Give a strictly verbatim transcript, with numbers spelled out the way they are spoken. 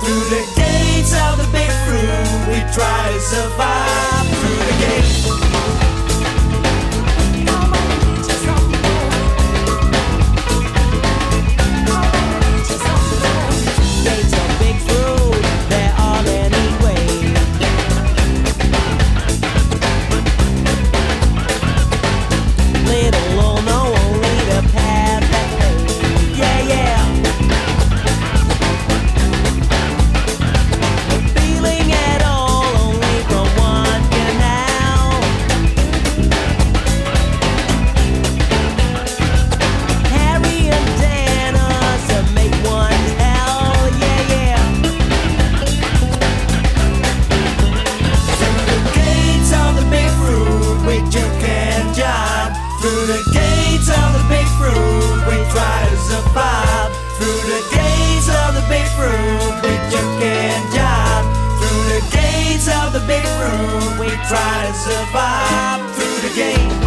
Through the gates of the big fruit, we try to survive. Through the gates. Through the gates of the big fruit, we try to survive. Through the gates of the big fruit, we juke and jive. Through the gates of the big fruit, we try to survive. Through the gates.